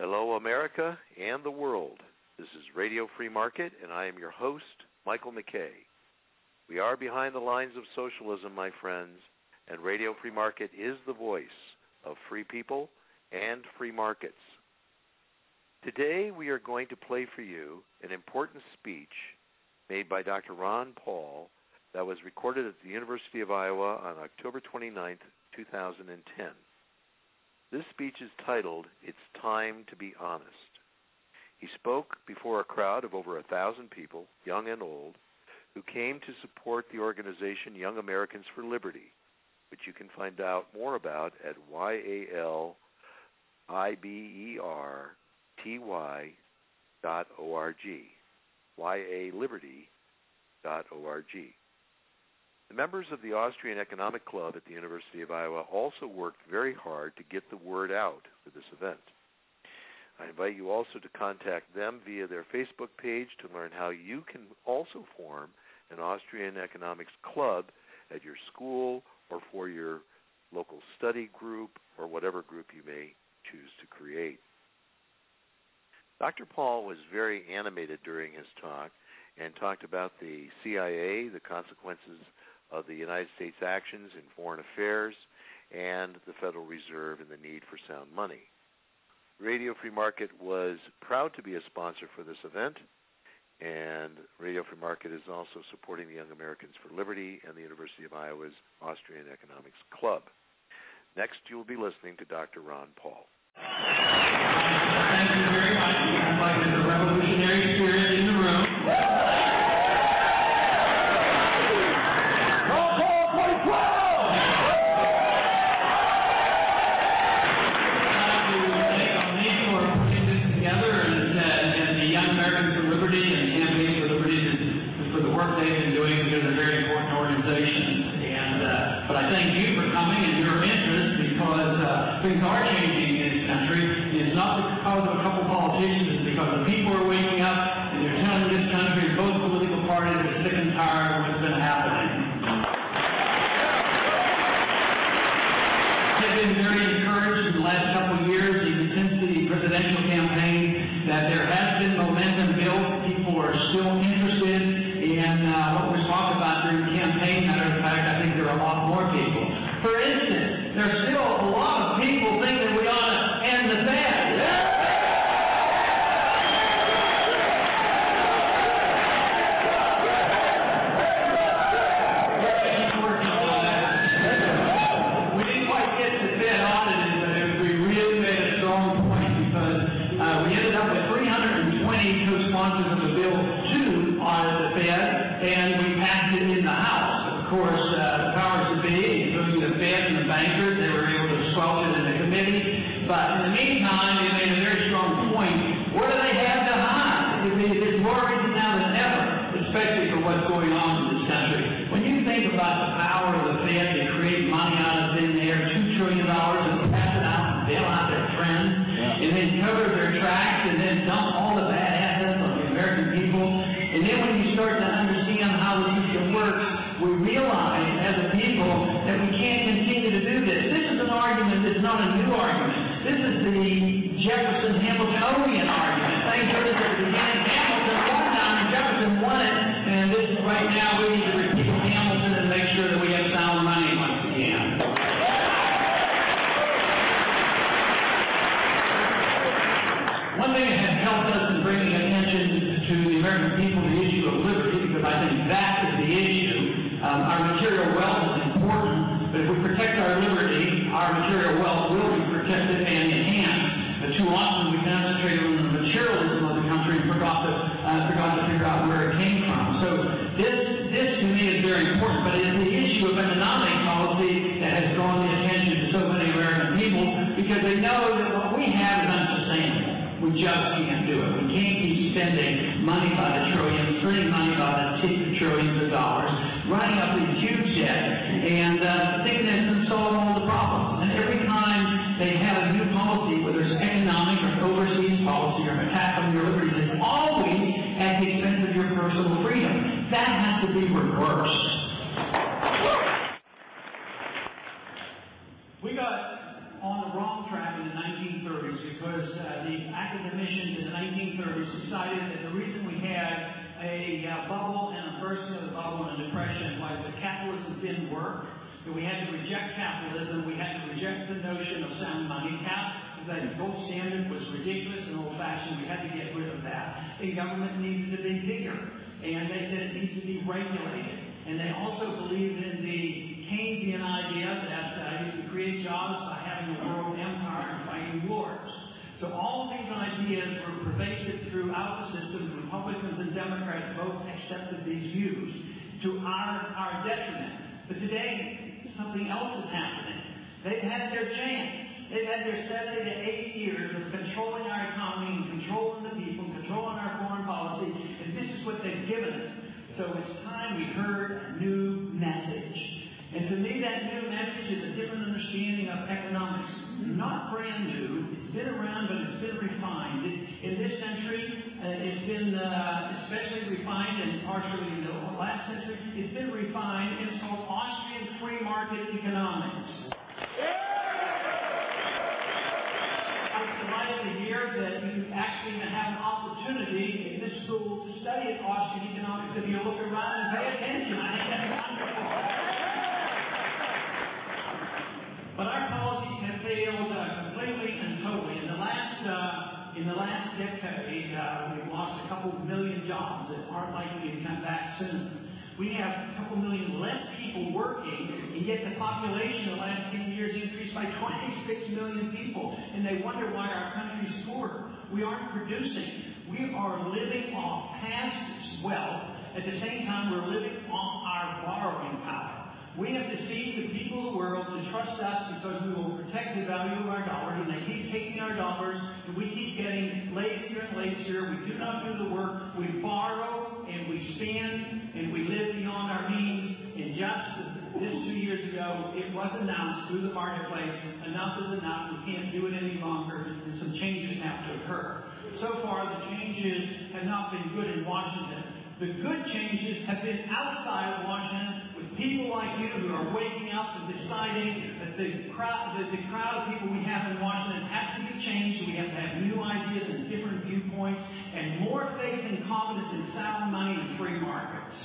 Hello, America and the world. This is Radio Free Market, and I am your host, Michael McKay. We are behind the lines of socialism, my friends, and Radio Free Market is the voice of free people and free markets. Today, we are going to play for you an important speech made by Dr. Ron Paul that was recorded at the University of Iowa on October 29, 2010. This speech is titled, "It's Time to Be Honest." He spoke before a crowd of over 1,000 people, young and old, who came to support the organization Young Americans for Liberty, which you can find out more about at yaliberty.org, yaliberty.org. The members of the Austrian Economic Club at the University of Iowa also worked very hard to get the word out for this event. I invite you also to contact them via their Facebook page to learn how you can also form an Austrian Economics Club at your school or for your local study group or whatever group you may choose to create. Dr. Paul was very animated during his talk and talked about the CIA, the consequences of the United States' actions in foreign affairs, and the Federal Reserve and the need for sound money. Radio Free Market was proud to be a sponsor for this event, and Radio Free Market is also supporting the Young Americans for Liberty and the University of Iowa's Austrian Economics Club. Next, you will be listening to Dr. Ron Paul. Thank you very much. I'd like the revolutionary spirit in the room. But I thank you for coming and your interest because things are changing in this country. It's not because of a couple politicians, it's because the people are waking up and they're telling this country, both political parties, are sick and tired of what's been happening. I've been very encouraged in the last couple of years, even since the presidential campaign, that there has been momentum built. People are still interested in what was talked about during the campaign. Matter of fact, I think there are a lot more people. For instance, there's still a lot of people think that we ought to end the Fed. We didn't quite get the Fed audited, but we really made a strong point because we ended up with 320 co-sponsors of the bill to audit the Fed, and we passed it in the House. Of course, the powers that be, including the Fed and the bankers, they were able to squelch it in the committee. But in the meantime, they made a very strong point. What do they have to hide? It's more reason now than ever, especially for what's going on in this country. When you think about the power of the Fed to create money out of thin air, $2 trillion, and pass it out and bail out their friends, and then cover their tracks, and then dump all the bad assets on the American people, and then when you start to understand how the system works, we realize as a people that we can't continue to do this. This is an argument that's not a new argument. This is the Jefferson-Hamiltonian argument. Things heard at the beginning. Hamilton won time and Jefferson won it, and this is right now we need to repeat Hamilton and make sure that we have sound money once again. One thing that has helped us in bringing attention to the American people the issue of liberty, because I think that is the issue. Our material wealth is important, but if we protect our liberty, our material wealth will be protected and enhanced. But too often we concentrated on the materialism of the country and forgot to figure out where it came from. So this to me is very important, but it is the issue of economic policy that has drawn the attention to so many American people because they know that what we have is unsustainable. We just can't do it. We can't keep spending money by the trillions, printing money by the trillions of dollars, running up these huge debts, and thinking that it's going to solve all the problems. And every time they have a new policy, whether it's economic or overseas policy or an attack on your liberties, it's always at the expense of your personal freedom. That has to be reversed. We got on the wrong track in the 1930s because the academicians in the 1930s decided that the reason we had a bubble and a bursting of the bubble and a depression was that capitalism didn't work, that we had to reject capitalism, we had to reject the notion of sound money. The gold standard was ridiculous and old-fashioned. We had to get rid of that. The government needed to be bigger, and they said it needs to be regulated. And they also believed in the Keynesian idea that you can create jobs by having a world empire and fighting wars. So all of these ideas were pervasive throughout the system. Republicans and Democrats both accepted these views to our detriment. But today, something else is happening. They've had their chance. They've had their 70 to 80 years of controlling our economy and controlling the people, controlling our foreign policy, and this is what they've given us. So it's time we heard a new message. And to me, that new message is a different understanding of economics. Not brand new. It's been around, but it's been refined. In this century, it's been especially refined, and partially in the last century, it's been refined, and it's called Austrian free market economics. The year that you actually have an opportunity in this school to study Austrian economics if you look around and pay attention. I think that's wonderful. But our policies have failed completely and totally. In the last decade, we've lost a couple million jobs that aren't likely to come back soon. We have a couple million less people working, and yet the population in the last 10 years increased by 26 million people, and they wonder why our country's poor. We aren't producing. We are living off past wealth. At the same time, we're living off our borrowing power. We have deceived the people of the world to trust us because we will protect the value of our dollars, and they keep taking our dollars, and we keep getting lazier and lazier. We do not do the work. We borrow, and we spend, and we live beyond our means. And just this 2 years ago, it was announced through the marketplace, enough is enough. We can't do it any longer, and some changes have to occur. So far, the changes have not been good in Washington. The good changes have been outside of Washington, with people like you who are waking up and deciding that the crowd of people we have in Washington has to be changed. We have to have new ideas and different viewpoints, and more faith and confidence in sound money and free markets.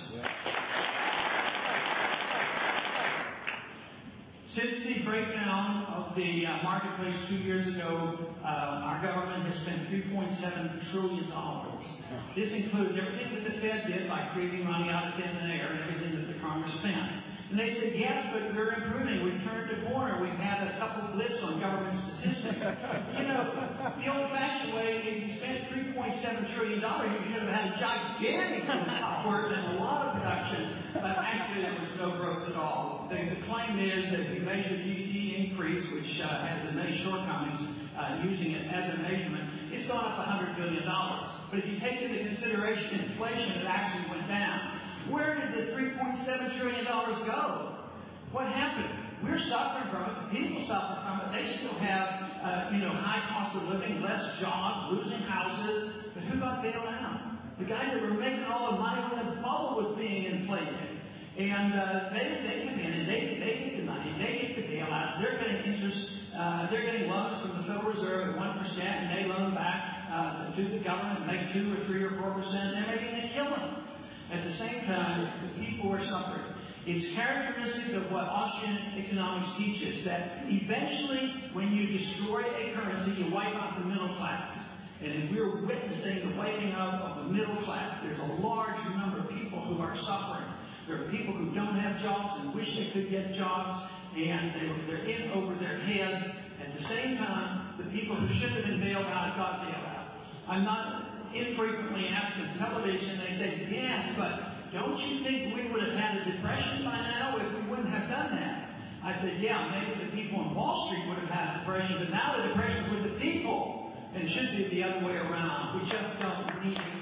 Since the breakdown of the marketplace 2 years ago, our government has spent $3.7 trillion. This includes everything that the Fed did by creating money out of thin air and everything that the Congress spent. And they said, yes, but we're improving. We've turned a corner. We've had a couple blips on government statistics. The old-fashioned way, if you spent $3.7 trillion, you should have had a gigantic upward and a lot of production. But actually, there was no growth at all. The claim is that if you measure GDP increase, which has many shortcomings using it as a measurement, it's gone up $100 billion. But if you take into consideration inflation, it actually went down. Where did the $3.7 trillion go? What happened? We're suffering from it. The people suffer from it. They still have, high cost of living, less jobs, losing houses. But who got bailed out? The guys that were making all the money when the bubble was being inflated. And they come in and they get the money. They get the bailout. They're getting interest. They're getting loans from the Federal Reserve at 1%, and they loan back to the government and make 2 or 3 or 4%. They're making a killing. At the same time, the people are suffering. It's characteristic of what Austrian economics teaches that eventually, when you destroy a currency, you wipe out the middle class. And we're witnessing the wiping out of the middle class. There's a large number of people who are suffering. There are people who don't have jobs and wish they could get jobs, and they're in over their heads. At the same time, the people who should have been bailed out got bailed out. I'm not infrequently asked on television, they say, yes, but don't you think we would have had a depression by now if we wouldn't have done that? I said, yeah, maybe the people on Wall Street would have had a depression, but now the depression's with the people, and it should be the other way around. We just don't need it.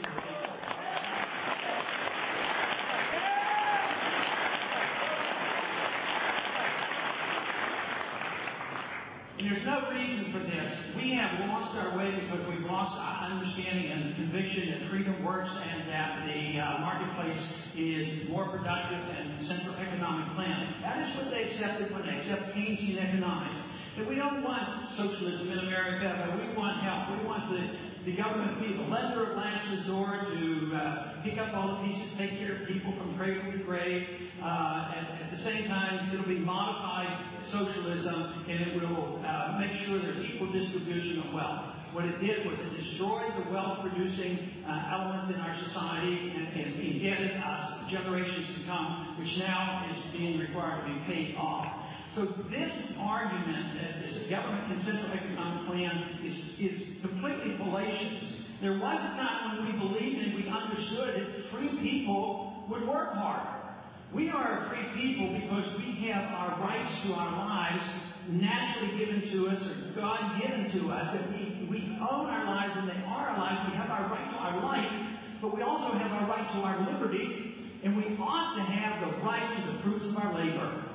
There's no reason for this. We have lost our way because we've lost our understanding and conviction that freedom works and that the marketplace is more productive than central economic planning. That is what they accepted when they accept Keynesian economics. That we don't want socialism in America, but we want help. We want wants the government to be the lender of last resort, to pick up all the pieces, take care of people from cradle to grave. At the same time, it'll be modified socialism, and it will make sure there's equal distribution of wealth. What it did was it destroyed the wealth-producing elements in our society and indebted us generations to come, which now is being required to be paid off. So this argument that this government and central economic plan is completely fallacious. There was a time when we believed and we understood that free people would work hard. We are free people because we have our rights to our lives naturally given to us or God given to us. That we own our lives and they are our lives. We have our right to our life, but we also have our right to our liberty, and we ought to have the right to the fruits of our labor.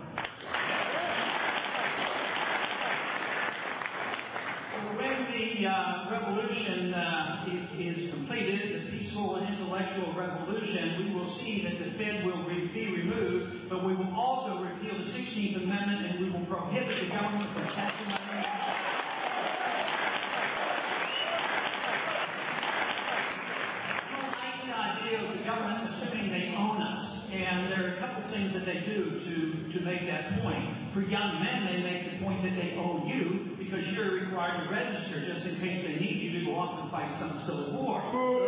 When the revolution is completed, the peaceful and intellectual revolution, we will see that the Fed will be removed, but we will also repeal the 16th Amendment, and we will prohibit the government from taxing our nation. I don't like the idea of the government assuming they own us, and there are a couple things that they do to make that point. For young men, they make the point that they own you, because you're required to register just in case they need you to go off and fight some civil war.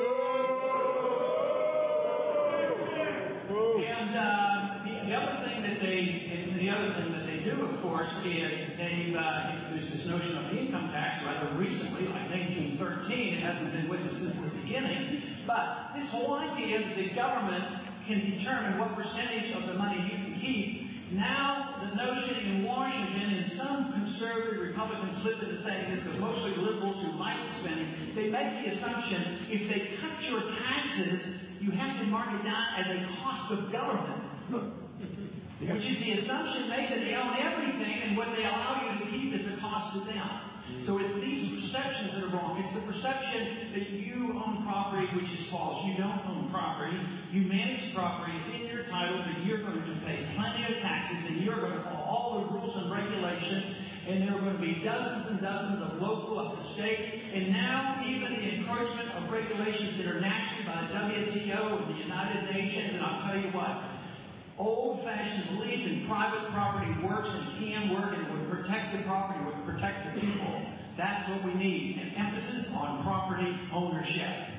And the other thing that they do, of course, is they've introduced this notion of income tax rather recently, like 1913. It hasn't been with us since the beginning. But this whole idea that the government can determine what percentage of the money you can keep. Now, the notion in Washington, and some conservative Republicans slip into saying this, but mostly liberals who like spending, they make the assumption if they cut your taxes, you have to mark it down as a cost of government. Which is the assumption made that they own everything, and what they allow you to keep is a cost to them. So it's these perceptions that are wrong. It's the perception that you own property, which is false. You don't own property. You manage property. It's in your title, but you're going to pay plenty of taxes, and you're going to follow all the rules and regulations, and there are going to be dozens and dozens of local, of the state, and now even the encroachment of regulations internationally by the WTO and the United Nations, and I'll tell you what, old-fashioned belief in private property works and can work, and would protect the property, would protect the people. That's what we need, an emphasis on property ownership.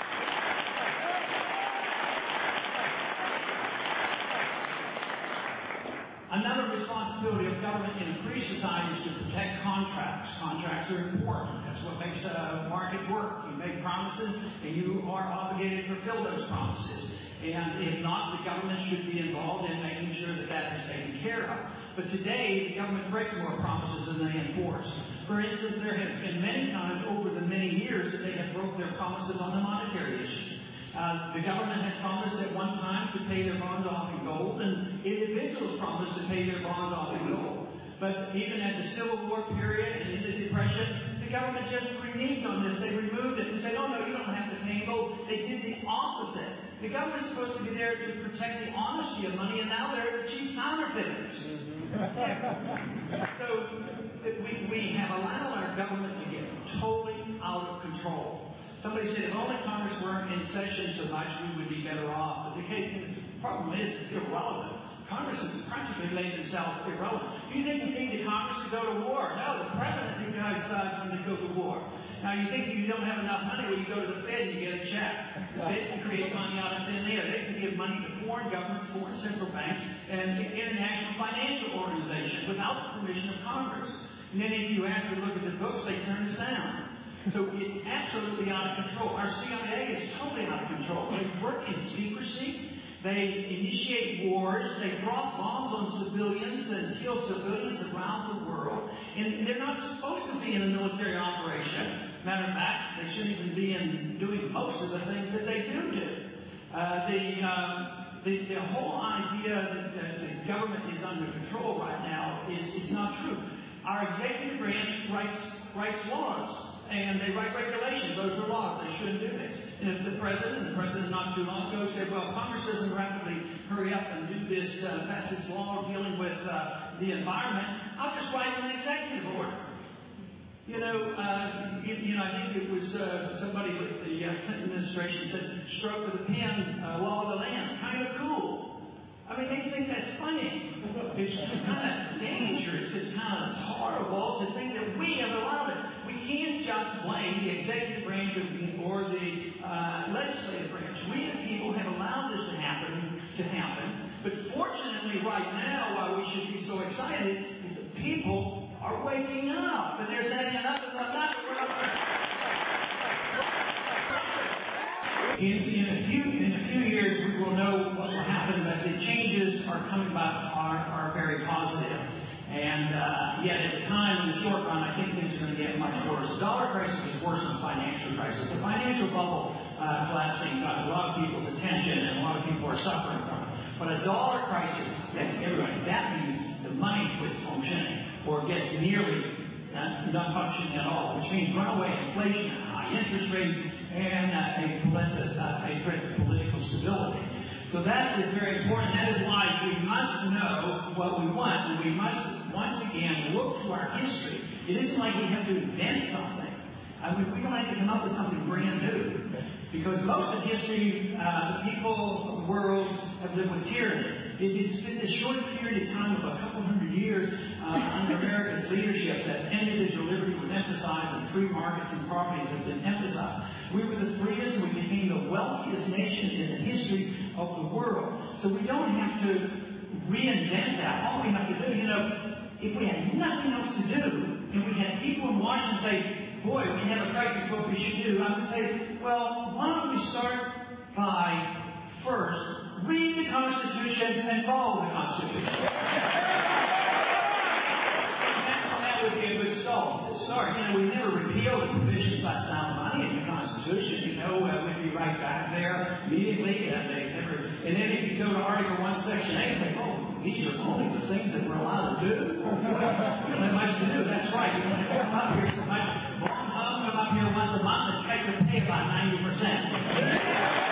Another responsibility of government in a free society is to protect contracts. Contracts are important. That's what makes a market work. You make promises, and you are obligated to fulfill those promises. And if not, the government should be involved in making sure that that is taken care of. But today, the government breaks more promises than they enforce. For instance, there have been many times over the many years that they have broke their promises on the monetary issue. The government has promised at one time to pay their bonds off in gold, and individuals promised to pay their bonds off in gold. But even at the Civil War period and in the Depression, the government just reneged on this. They removed it and said, oh, no, you don't have to pay in gold. They did the opposite. The government's supposed to be there to protect the honesty of money, and now they're the chief counterfeiters. So we have allowed our government to get totally out of control. Somebody said, if only Congress weren't in session so much, we would be better off. But the problem is, it's irrelevant. Congress has practically made themselves irrelevant. Do you think you need the Congress to go to war? No, the president decides when to go to war. Now, you think you don't have enough money when you go to the Fed and you get a check. The Fed can create money out of thin air. They can give money to foreign governments, foreign central banks, and international financial organizations without the permission of Congress. And then if you ask to look at the books, they turn us down. So it's absolutely out of control. Our CIA is totally out of control. They work in secrecy. They initiate wars. They drop bombs on civilians and kill civilians around the world. And they're not supposed to be in a military operation. Matter of fact, they shouldn't even be doing most of the things that they do. The whole idea that the government is under control right now is not true. Our executive branch writes laws. And they write regulations. Those are laws. They shouldn't do this. And if the president not too long ago said, well, Congress doesn't rapidly hurry up and do this, pass this law dealing with the environment, I'll just write an executive order. I think it was stroke of the pen, law of the land. Kind of cool. I mean, they think that's funny. It's kind of dangerous. It's kind of horrible to think that we have allowed it. We can't just blame the executive branch or the legislative branch. We as people have allowed this to happen. But fortunately, right now, why we should be so excited is that people are waking up, and they're saying enough is enough. In a few years, we will know what will happen, but the changes are coming about are very positive. And yet, at the time, in the short run, I think things are going to get much worse. The dollar crisis is worse than the financial crisis. The financial bubble collapsing got a lot of people's attention, and a lot of people are suffering from it. But a dollar crisis, that means the money quits functioning or gets nearly not functioning at all, which means runaway inflation, high interest rates, and a political stability. So that is very important. That is why we must know what we want, and we must once again look to our history. It isn't like we have to invent something. I mean, we don't have to come up with something brand new. Because most of history, the people of the world have lived with tyranny. It's been this short period of time of a couple hundred years under American leadership that individual liberty was emphasized and free markets and properties have been emphasized. We were the freest and we became the wealthiest nation in the history of the world. So we don't have to reinvent that. All we have to do, if we had nothing else to do, and we had people in Washington say, boy, we have a crisis, what we should do, I would say, well, why don't we start by first read the Constitution and follow the Constitution. That would be a good start. We never repealed the provisions about sound money in the Constitution. We'd be right back there immediately. And then if you go to Article 1, Section 8, they say, these are only the things that we're allowed to do. We don't have much to do. That's right. You don't have to come up here so much. Come up here once a month and cut your pay about 90%.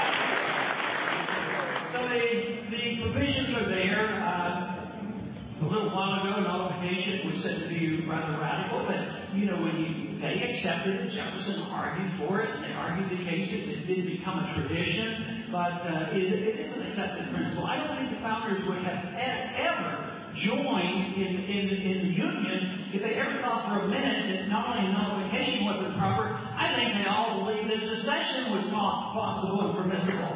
So the provisions are there. A little while ago, nullification was said to be rather radical, but they accepted it. Jefferson argued for it, and they argued the case. It didn't become a tradition, but it is an accepted principle. I don't think the founders would have ever joined in the Union if they ever thought for a minute that not only nullification wasn't proper, I think they all believed that secession was possible and permissible.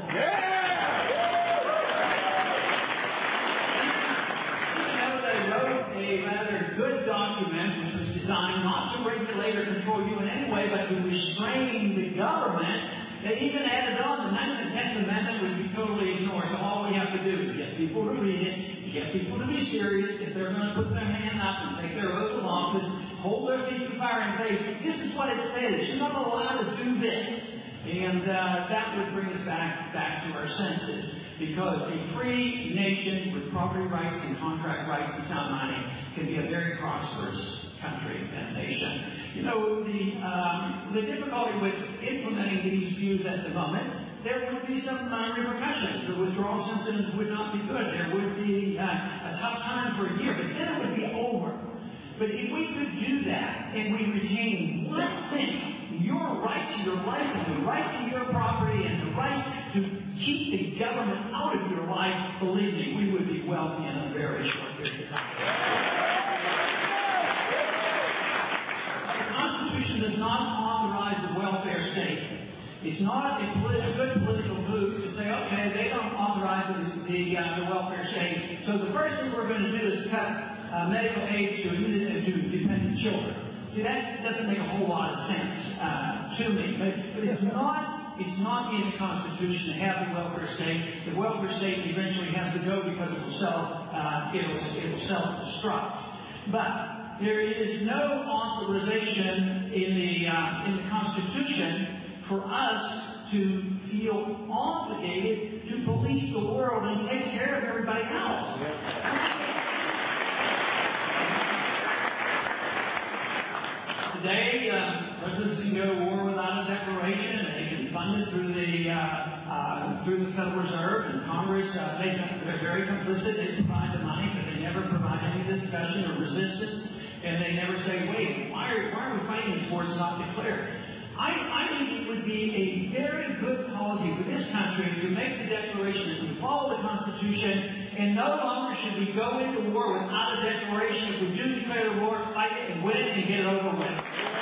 They wrote a rather good document which was designed not to regulate or control you in any way, but to restrain the government. They even added on the 9th and 10th Amendment would be totally ignored. So all we have to do is get people to read it, get people to be serious. If they're going to put their hand up and take their oath of office, hold their feet to the fire and say, this is what it says. You're not allowed to do this. And that would bring us back to our senses. Because a free nation with property rights and contract rights and sound money can be a very prosperous country and nation. The difficulty with implementing these views at the moment, there would be some repercussions. The withdrawal symptoms would not be good. There would be a tough time for a year, but then it would be over. But if we could do that and we retain one thing, your right to your life and the right to your property and the right to keep the government out of your life, believe me, we would be wealthy in a very short period of time. The Constitution does not authorize the welfare state. It's not a good political move to say, okay, they don't authorize the welfare state, so the first thing we're going to do is cut medical aid to dependent children. See, that doesn't make a whole lot of sense to me, but it's not in the Constitution to have the welfare state. The welfare state eventually has to go because it will self-destruct. But there is no authorization in the Constitution for us to feel obligated to police the world and take care of everybody else. Today, presidents can go to war without a declaration, and they can fund it through the Federal Reserve and Congress. They're very complicit. They provide the money, but they never provide any discussion or resistance, and they never say, wait, why are we fighting these wars not declared? I think it would be a very good policy for this country to make the declaration that we follow the Constitution, and no longer should we go into war without a declaration. If we do declare the war, fight it and win it and get it over with.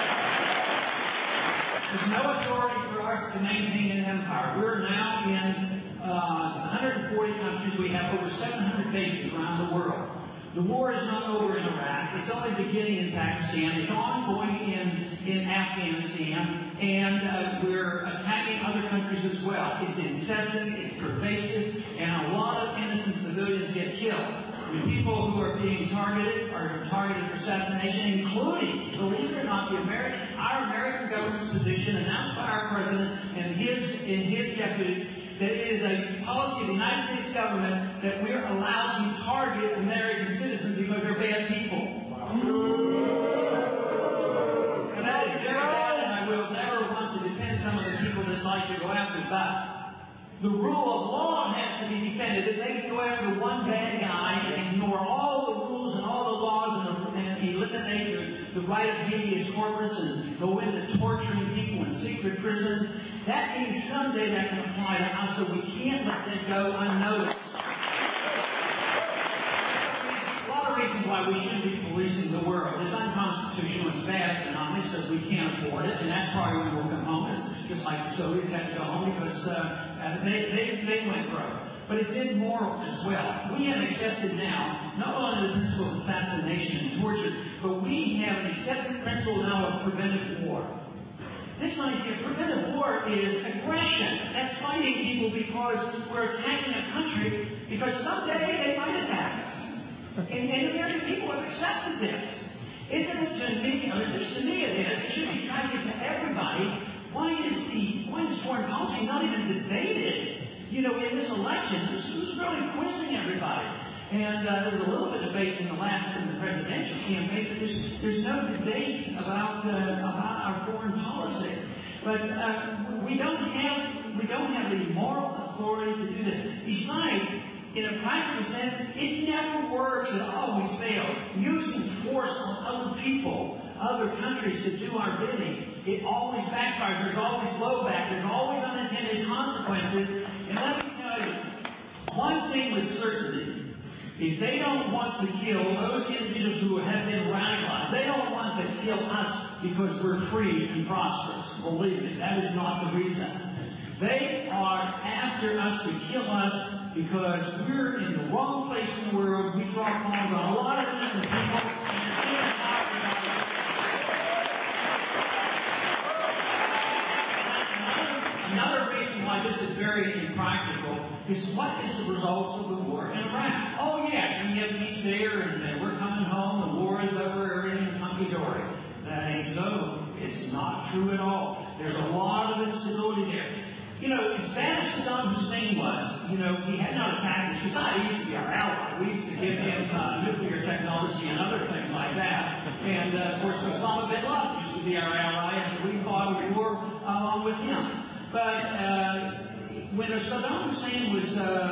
There's no authority for us to maintain an empire. We're now in 140 countries. We have over 700 bases around the world. The war is not over in Iraq. It's only beginning in Pakistan. It's ongoing in Afghanistan. And we're attacking other countries as well. It's incessant, it's pervasive, and a lot of innocent civilians get killed. The people who are being targeted are targeted for assassination, including, believe it or not, our American government's position announced by our president and his deputies that it is a policy of the United States government that we're allowed to target American citizens because they're bad people. And that is very bad, and I will never want to defend some of the people that like to go after, but the rule of law has to be defended. If they can go after one bad guy and ignore all the rules and all the laws and eliminate the right of habeas corpus and go into torturing people in secret prisons, that means someday that can apply to us, so we can't let that go unnoticed. A lot of reasons why we shouldn't be policing the world. It's unconstitutional, it's bad economics, because we can't afford it, and that's probably when we'll come home. It's just like the Soviets had to go home because they went broke. But it's immoral as well. We have accepted now not only the principle of assassination and torture, but we have an accepted principle now of preventive war. This idea of preventive war is aggression. That's fighting people because we're attacking a country because someday they might attack us. And the American people have accepted this. Isn't it to me? To me it is. It should be tragic to everybody. Why is foreign policy not even debated? In this election, this was really quizzing everybody. And there was a little bit of debate in the presidential campaign, but there's no debate about our foreign policy. But we don't have the moral authority to do this. Besides, in a practical sense, it never works. It always fails. Using force on other people, other countries to do our bidding, it always backfires. There's always blowback. There's always unintended consequences. And let me tell you, one thing with certainty, if they don't want to kill those individuals who have been radicalized, they don't want to kill us because we're free and prosperous. Believe me, that is not the reason. They are after us to kill us because we're in the wrong place in the world. We draw bombs on a lot of different people. Another reason why this is very impractical is what is the result of the war in Iraq? Oh, yes, we have peace there, and we're coming home, the war is over, everything's hunky-dory. That ain't so. It's not true at all. There's a lot of instability there. As bad as Saddam Hussein was, he had not attacked us. He used to be our ally. We used to give him nuclear technology and other things like that. And, of course, Osama bin Laden used to be our ally, and we fought a war along with him. But when Saddam Hussein was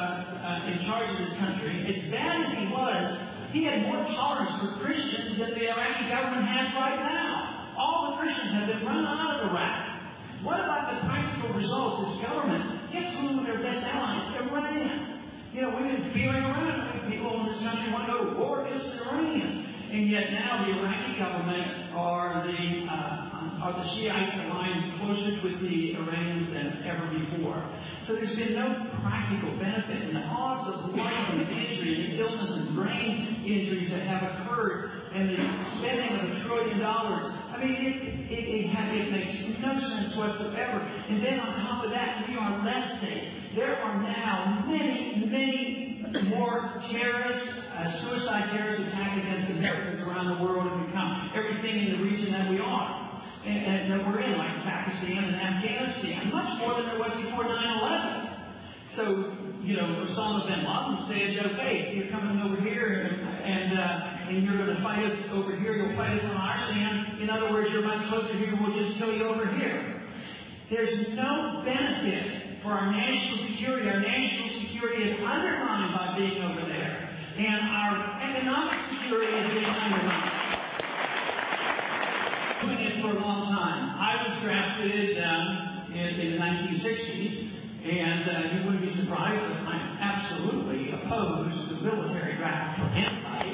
in charge of this country, as bad as he had more tolerance for Christians than the Iraqi government has right now. All the Christians have been run out of Iraq. What about the practical results? This government, guess who their best allies? Iran. We've been feeling around. People in this country want to go to war against the Iranians. And yet now the Iraqi government are the Shiites aligned closest with the Iranians than ever before. So there's been no practical benefit. And the odds of life and injury and illness and brain injuries that have occurred and the spending of $1 trillion, I mean, it makes no sense whatsoever. And then on top of that, we are less safe. There are now many more terrorists, suicide terrorist attacks against Americans around the world have become everything in the region that we are. And that we're in, like Pakistan and Afghanistan, much more than there was before 9/11. So, Osama bin Laden said, okay, you're coming over here and you're going to fight us over here, you'll fight us on our sand. In other words, you're much closer here, we'll just kill you over here. There's no benefit for our national security. Our national security is undermined by being over there. And our economic security is being undermined. Doing it for a long time. I was drafted graduated in the 1960s, and you wouldn't be surprised that I'm absolutely opposed to military draft for anybody.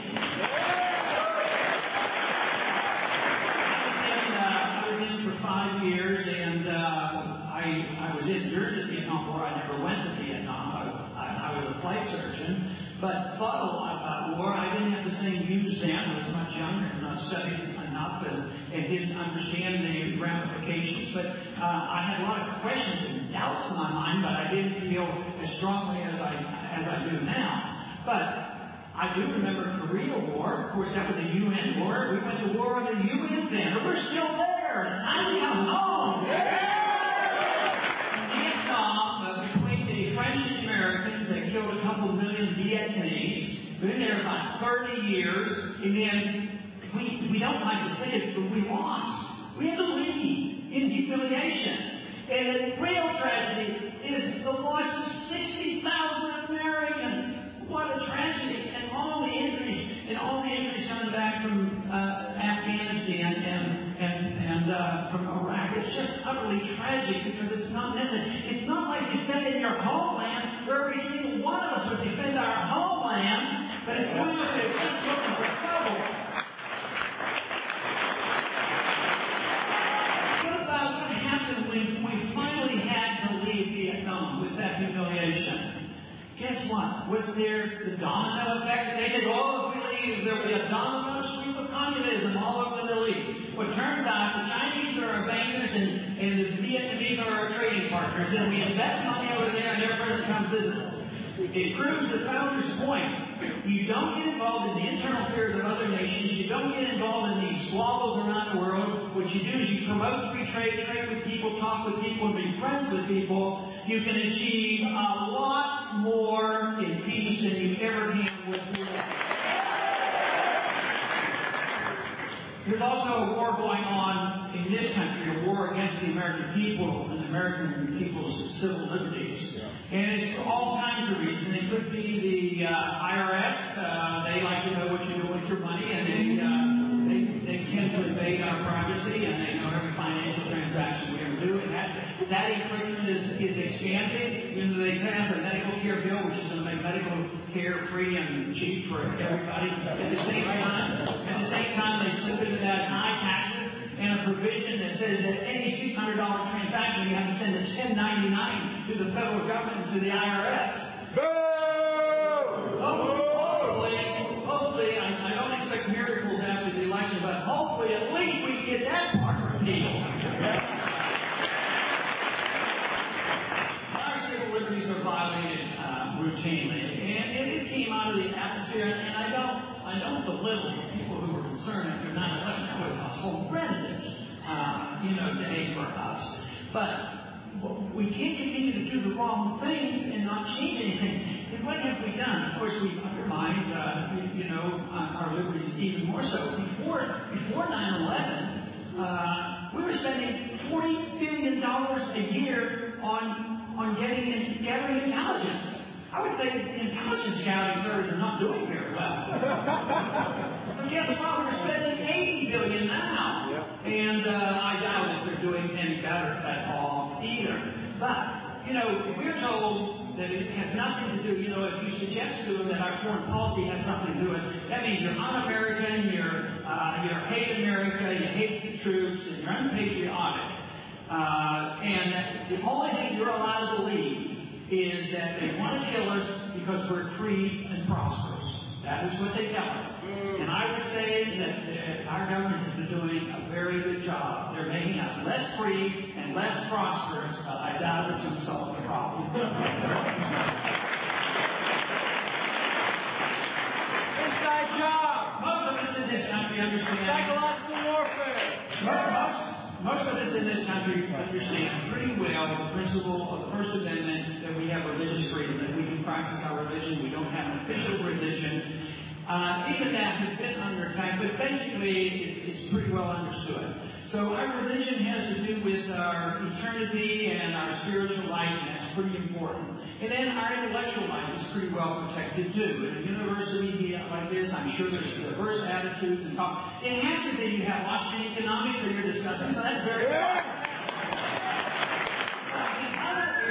I was in for 5 years, and I was in during the Vietnam War. I never went to Vietnam. I was a flight surgeon, but thought a lot about war. I didn't have the same views then. I was much younger and not studied enough and didn't understand the ramifications. But I had a lot of questions and doubts in my mind, but I didn't feel as strongly as I do now. But I do remember Korea War. Of course, that was the UN war. We went to war with the UN then. We're still there. Time to come home. Vietnam, between the French and Americans, they killed a couple million Vietnamese. Been there about 30 years, and then we don't like to say it, but we lost. We had to leave in humiliation. And the real tragedy is the loss of 60,000 Americans. What a tragedy. And all the injuries coming back from Afghanistan and from Iraq. It's just utterly tragic because it's not necessary. It's not like defending your homeland, where every single one of us would defend our homeland, but it's one of the just looking for trouble. What happened when we finally had to leave Vietnam with that humiliation? Guess what? Was there the domino effect? They did all of believe there would be a domino sweep of communism all over the Middle East. Well, it turns out the Chinese are our bankers and the Vietnamese are our trading partners, and we invest money over there and their presence becomes visible. It proves the founder's point. You don't get involved in the internal affairs of other nations. You don't get involved in these squabbles around the world. What you do is you promote free trade, trade with people, talk with people, and be friends with people. You can achieve a lot more in peace than you ever can with war. There's also a war going on in this country, a war against the American people and the American people's civil liberties. And it's for all kinds of reasons. It could be the IRS. They like to know what you do with your money, and they tend to invade our privacy, and they know every financial transaction we ever do. And that encryption is expanding. You know, they pass a medical care bill, which is going to make medical care free and cheap for everybody. At the same time, they slip into that high taxes and a provision that says that any $600 transaction you have to send a 1099 to the federal government, to the IRS. Hopefully, I don't expect miracles after the election, but hopefully at least we get that part repealed. Our civil liberties are violated routinely, and it came out of the atmosphere, and I don't belittle people who were concerned after 9/11. That was a horrendous day for us. But we can't continue to do the wrong things and not change anything. And what have we done? Of course, we've undermined, our liberties even more so. Before 9/11, we were spending $40 billion a year on gathering intelligence. I would say the intelligence gathering services are not doing very well. But guess what? We're spending $80 billion now. Yeah. And I doubt if they're doing any better at all either. But, we're told that it has nothing to do, if you suggest to them that our foreign policy has something to do with it, that means you're un-American, you hate America, you hate the troops, and you're unpatriotic. And the only thing you're allowed to believe is that they want to kill us because we're free and prosperous. That is what they tell us. And I would say that our government has been doing a very good job. They're making us less free and less prosperous. I doubt it's going to solve the problem. Inside job. Most of us in this country understand. Psychological warfare. Most of us in this country understand pretty well the principle of the First Amendment that we have religious freedom, that we can practice our religion. We don't have an official religion. Even that has been under attack, but basically it's pretty well understood. So our religion has to do with our eternity and our spiritual life, and that's pretty important. And then our intellectual life is pretty well protected too. In a university like this, I'm sure there's diverse attitudes and talk. It has to be you have Washington economics that you're discussing, so that's very important.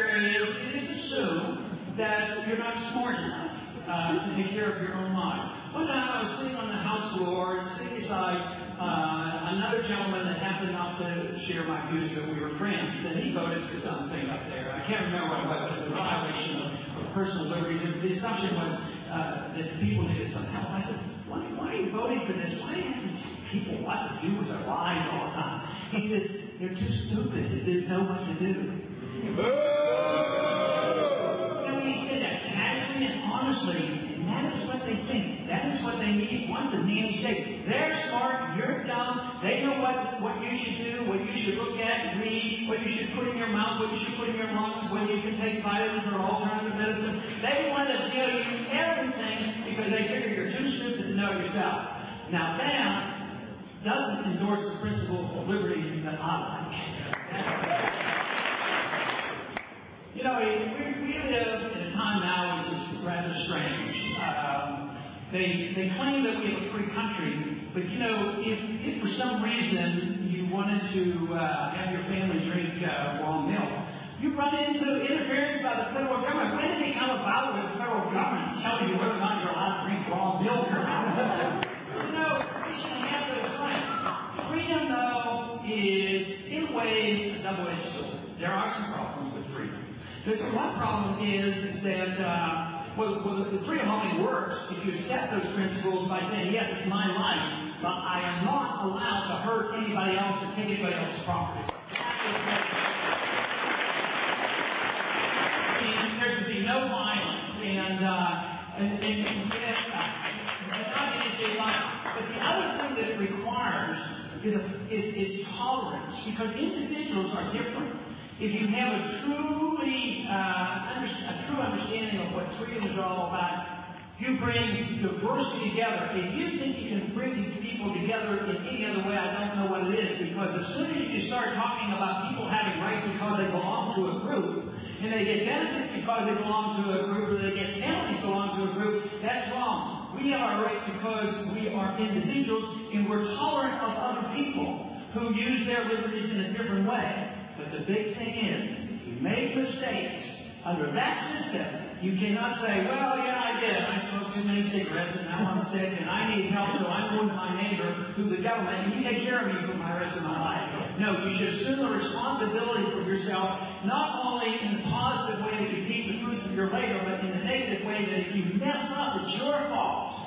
secondary is assume that you're not smart enough to take care of your own life. One time I was sitting on the House floor and sitting beside another gentleman that happened not to share my views, but we were friends, and he voted for something up there. I can't remember what it was, but it was a violation of personal liberties. And the assumption was that people needed some help. I said, why are you voting for this? Why do you have to tell people what to do with their lives all the time? He said, they're too stupid. They don't know what to do. He said that casually and honestly, and that is what they think. That is what they need. Once a nanny state. They're smart, you're dumb. They know what you should do, what you should look at, read, what you should put in your mouth, what you should put in your lungs, whether you can take vitamins or alternative medicine. They want to tell you everything because they figure you're too stupid to know yourself. Now that doesn't endorse the principle of liberty that I like. You know, we live in a time now which is rather strange. They claim that we have a free country, but you know, if for some reason you wanted to have your family drink raw milk, you run into interference by the federal government. When did it come about with the federal government telling you whether or not you're allowed to drink raw milk or not? You know, we shouldn't have those rights. Freedom, though, is in ways a double-edged sword. There are some problems with freedom. The one problem is that the freedom only works if you accept those principles by saying, yes, it's my life, but I am not allowed to hurt anybody else or take anybody else's property. And there should be no violence and not anything like. But the other thing that it requires is tolerance, because individuals are different. If you have a true understanding of what freedom is all about, you bring diversity together. If you think you can bring these people together in any other way, I don't know what it is. Because as soon as you start talking about people having rights because they belong to a group, and they get benefits because they belong to a group, or they get penalties belong to a group, that's wrong. We have our rights because we are individuals, and we're tolerant of other people who use their liberties in a different way. But the big thing is, if you make mistakes under that system, you cannot say, well, yeah, I did. I smoked too many cigarettes, and now I'm sick, and I need help, so I'm going to my neighbor through the government, and you take care of me for my rest of my life. No, you should assume the responsibility for yourself, not only in the positive way that you keep the fruits of your labor, but in the negative way that if you mess up, it's your fault.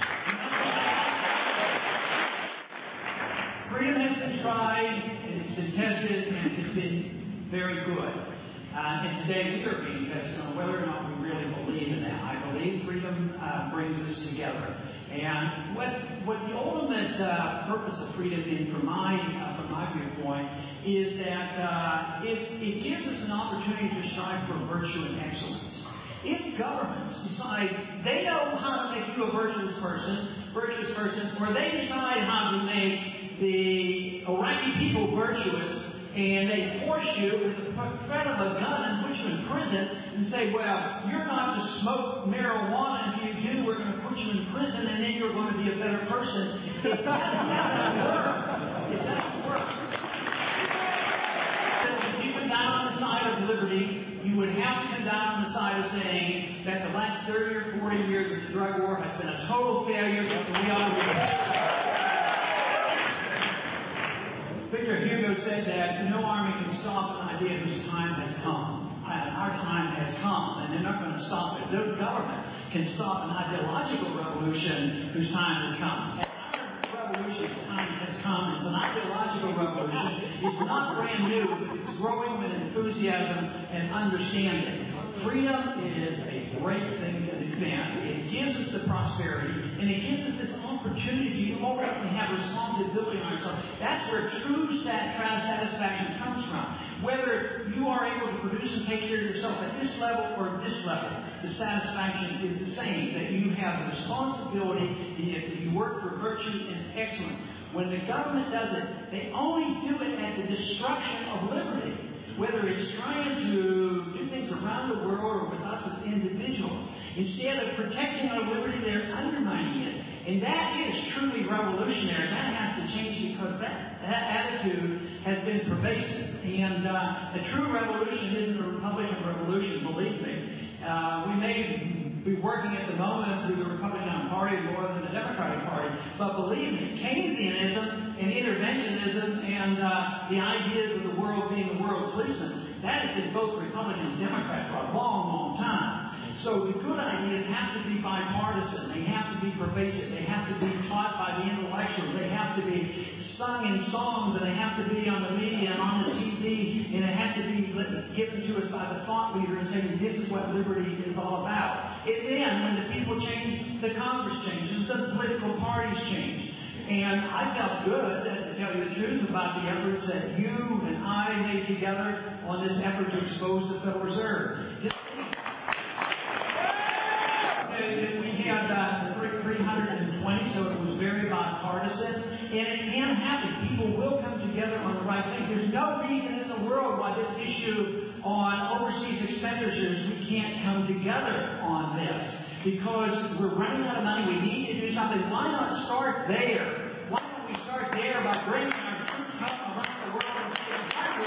Freedom has been tried, it's been tested, and it's been very good. And today we are being tested on whether or not we really believe in that. I believe freedom brings us together. And what the ultimate purpose of freedom is, from my viewpoint, is that it gives us an opportunity to strive for virtue and excellence. If governments decide they know how to make you a virtuous person, or they decide how to make the Iraqi people virtuous, and they force you with the threat of a gun and put you in prison and say, well, you're not to smoke marijuana, and if you do, we're going to put you in prison, and then you're going to be a better person. It doesn't work. It doesn't work. If you come down on the side of liberty, you would have to come down on the side of saying that the last 30 or 40 years of the drug war has been a total failure, and we ought to be. Victor Hugo said that no army can stop an idea whose time has come. Our time has come, and they're not going to stop it. No government can stop an ideological revolution whose time has come. And our revolution's time has come. It's an ideological revolution. It's not brand new. It's growing with enthusiasm and understanding. Freedom is a great thing to defend. It gives us the prosperity, and it gives us this opportunity to ultimately have responsibility on ourselves. That's where true satisfaction comes from. Whether you are able to produce and take care of yourself at this level or this level, the satisfaction is the same, that you have the responsibility, that you work for virtue and excellence. When the government does it, they only do it at the destruction of liberty. Whether it's trying to do things around the world or with us as individuals. Instead of protecting our liberty, they're undermining it. And that is truly revolutionary. That has to change because that attitude has been pervasive. And a true revolution isn't a Republican revolution, believe me. We may be working at the moment through the Republican Party more than the Democratic Party, but believe me, Keynesianism and interventionism and the ideas of the world being the world policeman, that has been both Republican and Democrat for a long, long time. So the good ideas have to be bipartisan. They have to be pervasive. They have to be taught by the intellectuals. They have to be sung in songs, and they have to be on the media and on the TV, and it has to be given to us by the thought leader and saying, this is what liberty is all about. And then, when the people change, the Congress changes, the political parties change. And I felt good, to tell you the truth, about the efforts that you and I made together on this effort to expose the Federal Reserve. We had 320, so it was very bipartisan. And it can happen. People will come together on the right thing. There's no reason in the world why this issue on overseas expenditures, we can't come together on this. Because we're running out of money. We need to do something. Why not start there? Why don't we start there by bringing our troops up around the world and saying,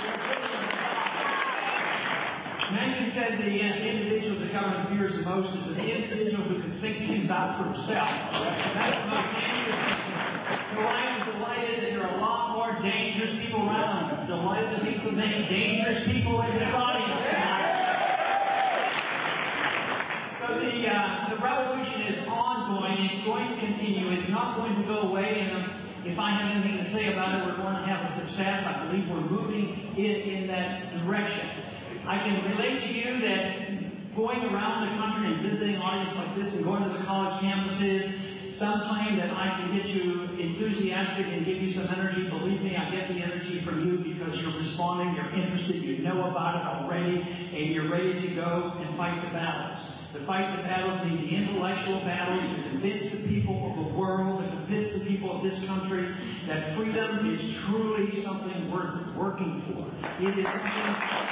Manson said the individual the government fears the most is the individual who can think things out for himself. That's the most dangerous thing. So I am delighted that there are a lot more dangerous people around. I'm delighted to meet the many dangerous people in this audience tonight. So the revolution is ongoing. It's going to continue. It's not going to go away. And if I have anything to say about it, we're going to have a success. I believe we're moving in that direction. I can relate to you that going around the country and visiting an audience like this and going to the college campuses, some claim that I can get you enthusiastic and give you some energy. Believe me, I get the energy from you because you're responding, you're interested, you know about it already, and you're ready to go and fight the battles. To fight the battles mean the intellectual battles to convince the people of the world, to convince the people of this country that freedom is truly something worth working for. It is something.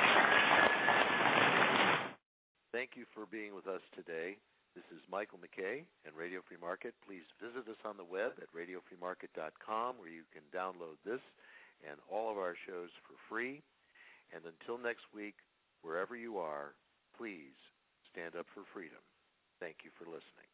Thank you for being with us today. This is Michael McKay and Radio Free Market. Please visit us on the web at radiofreemarket.com, where you can download this and all of our shows for free. And until next week, wherever you are, please stand up for freedom. Thank you for listening.